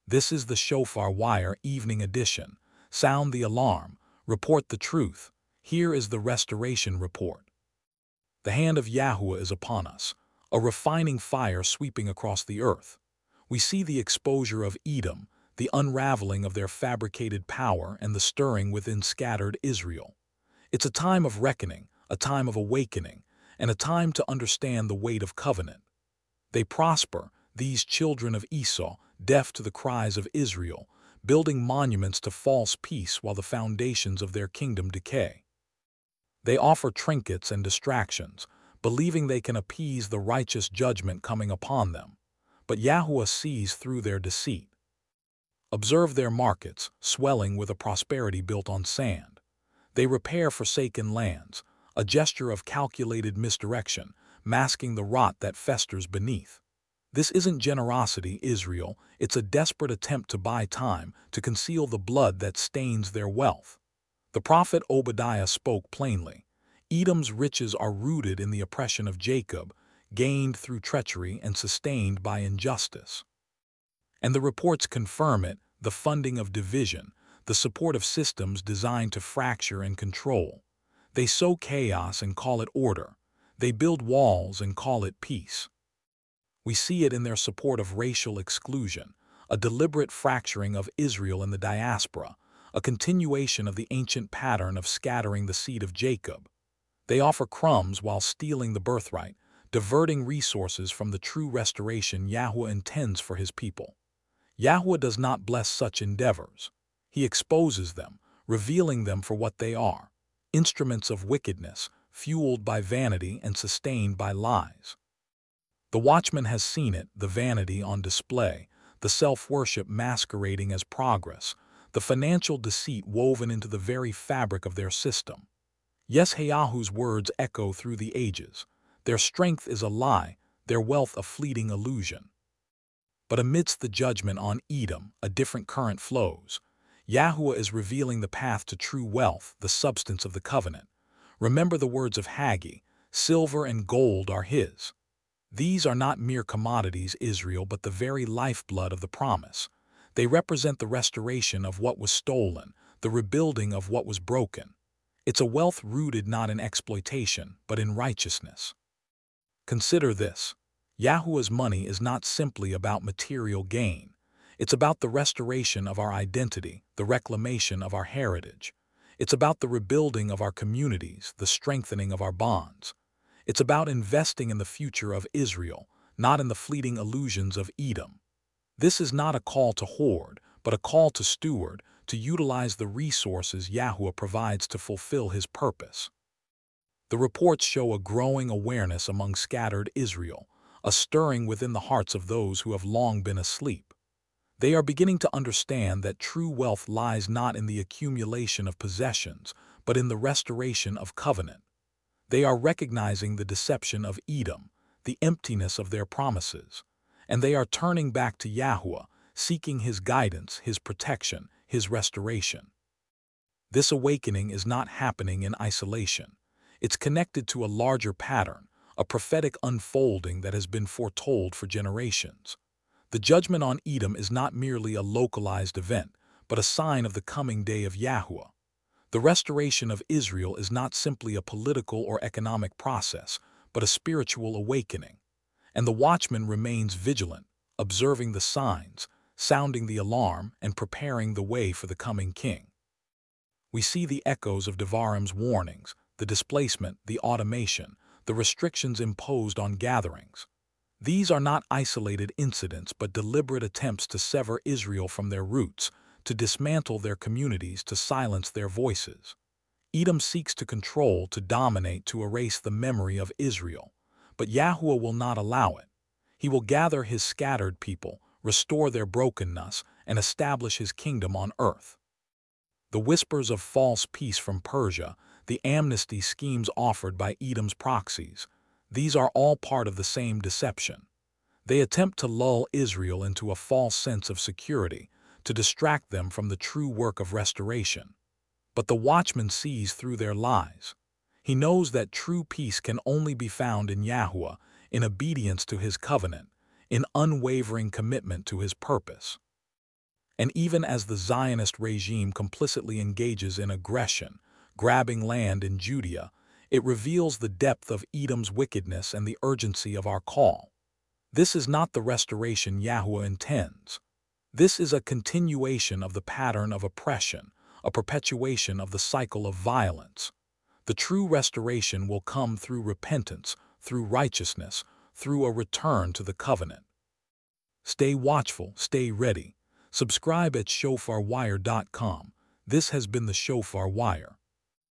This is the Shofar Wire Evening Edition. Sound the alarm. Report the truth. Here is the Restoration Report. The hand of Yahuwah is upon us, a refining fire sweeping across the earth. We see the exposure of Edom, the unraveling of their fabricated power, and the stirring within scattered Israel. It's a time of reckoning, a time of awakening, and a time to understand the weight of covenant. They prosper, these children of Esau, deaf to the cries of Israel, building monuments to false peace while the foundations of their kingdom decay. They offer trinkets and distractions, believing they can appease the righteous judgment coming upon them. But Yahuwah sees through their deceit. Observe their markets, swelling with a prosperity built on sand. They repair forsaken lands, a gesture of calculated misdirection, masking the rot that festers beneath. This isn't generosity, Israel, it's a desperate attempt to buy time, to conceal the blood that stains their wealth. The prophet Obadiah spoke plainly. Edom's riches are rooted in the oppression of Jacob, gained through treachery and sustained by injustice. And the reports confirm it, the funding of division, the support of systems designed to fracture and control. They sow chaos and call it order. They build walls and call it peace. We see it in their support of racial exclusion, a deliberate fracturing of Israel in the diaspora, a continuation of the ancient pattern of scattering the seed of Jacob. They offer crumbs while stealing the birthright, diverting resources from the true restoration Yahuwah intends for his people. Yahuwah does not bless such endeavors. He exposes them, revealing them for what they are, instruments of wickedness, fueled by vanity and sustained by lies. The watchman has seen it, the vanity on display, the self-worship masquerading as progress, the financial deceit woven into the very fabric of their system. Yes, Yahuwah's words echo through the ages. Their strength is a lie, their wealth a fleeting illusion. But amidst the judgment on Edom, a different current flows. Yahuwah is revealing the path to true wealth, the substance of the covenant. Remember the words of Haggai, silver and gold are his. These are not mere commodities, Israel, but the very lifeblood of the promise. They represent the restoration of what was stolen, the rebuilding of what was broken. It's a wealth rooted not in exploitation, but in righteousness. Consider this. Yahuwah's money is not simply about material gain. It's about the restoration of our identity, the reclamation of our heritage. It's about the rebuilding of our communities, the strengthening of our bonds. It's about investing in the future of Israel, not in the fleeting illusions of Edom. This is not a call to hoard, but a call to steward, to utilize the resources Yahuwah provides to fulfill his purpose. The reports show a growing awareness among scattered Israel, a stirring within the hearts of those who have long been asleep. They are beginning to understand that true wealth lies not in the accumulation of possessions, but in the restoration of covenant. They are recognizing the deception of Edom, the emptiness of their promises, and they are turning back to Yahuwah, seeking his guidance, his protection, his restoration. This awakening is not happening in isolation. It's connected to a larger pattern, a prophetic unfolding that has been foretold for generations. The judgment on Edom is not merely a localized event, but a sign of the coming day of Yahuwah. The restoration of Israel is not simply a political or economic process, but a spiritual awakening. And the watchman remains vigilant, observing the signs, sounding the alarm, and preparing the way for the coming king. We see the echoes of Devarim's warnings, the displacement, the automation, the restrictions imposed on gatherings. These are not isolated incidents, but deliberate attempts to sever Israel from their roots, to dismantle their communities, to silence their voices. Edom seeks to control, to dominate, to erase the memory of Israel. But Yahuwah will not allow it. He will gather his scattered people, restore their brokenness, and establish his kingdom on earth. The whispers of false peace from Persia, the amnesty schemes offered by Edom's proxies, these are all part of the same deception. They attempt to lull Israel into a false sense of security, to distract them from the true work of restoration. But the watchman sees through their lies. He knows that true peace can only be found in Yahuwah, in obedience to his covenant, in unwavering commitment to his purpose. And even as the Zionist regime complicitly engages in aggression, grabbing land in Judea, it reveals the depth of Edom's wickedness and the urgency of our call. This is not the restoration Yahuwah intends. This is a continuation of the pattern of oppression, a perpetuation of the cycle of violence. The true restoration will come through repentance, through righteousness, through a return to the covenant. Stay watchful, stay ready. Subscribe at shofarwire.com. This has been the Shofar Wire.